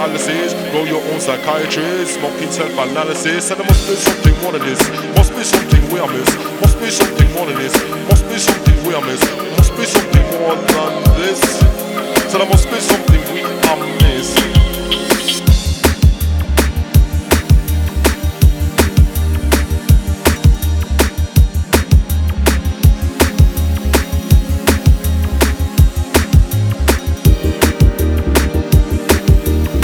analysis. Grow your own psychiatrist, smoking self-analysis. And there must be something more than this. Must be something we are miss. Must be something more than this. Must be something we are miss. Must be something more than this.